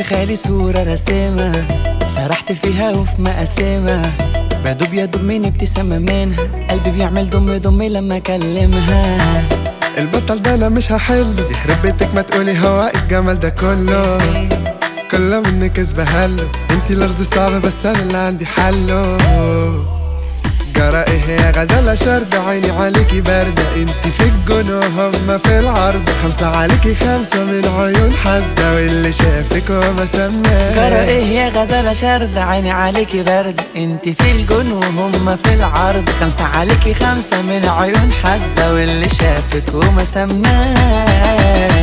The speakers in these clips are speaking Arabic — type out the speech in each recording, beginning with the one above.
خالي صورة رسمها، سرحت فيها وفي مقاسمها، بدوب يا دوب من ابتسامة منها، قلبي بيعمل دم دم لما اكلمها. البطل ده انا مش هحله، يخرب بيتك ما تقولي هو الجمال ده كله منك اسبهله، انتي لغز صعب بس انا اللي عندي حله. جرى ايه يا غزالة شردة، عيني عليكي باردة، انتي في الجون وهم في العرض، 5 عليكي 5 من عيون حاسدة، واللي شافك وما سماش. جرى ايه يا غزالة شاردة، عيني عليكي باردة، انتي في الجون وهم في العرض، 5 عليكي 5 من عيون حاسدة، واللي شافك وما سماش.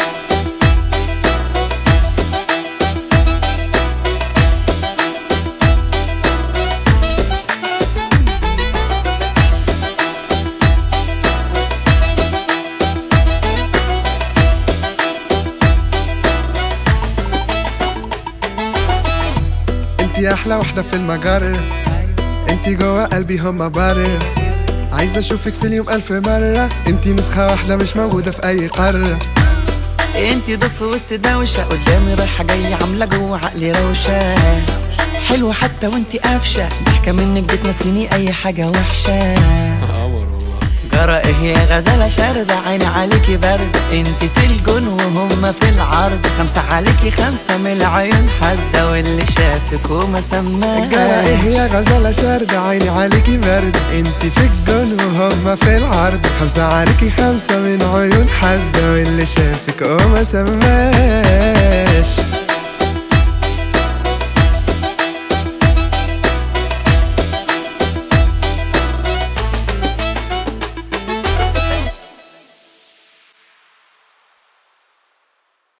انتي احلى واحدة في المجرة، انتي جوا قلبي هما بره، عايز اشوفك في اليوم 1000 مرة، انتي نسخة واحدة مش موجودة في اي قارة. انتي ضف وسط دوشة، قدامي رايحة جاية عاملة جوه عقلي روشة، حلوة حتى وانتي قافشة، ضحكة منك بتنسيني اي حاجة وحشة. جرى ايه يا غزالة شاردة، عيني عليكي باردة، انتي في الجون وهم في العرض، 5 عليكي 5 من العيون حاسدة، واللي شافك وما سماش. جرى ايه يا غزالة شاردة، عيني عليكي باردة، انتي في الجون وهم في العرض، 5 عليكي 5 من عيون حاسدة، واللي شافك وما سماش.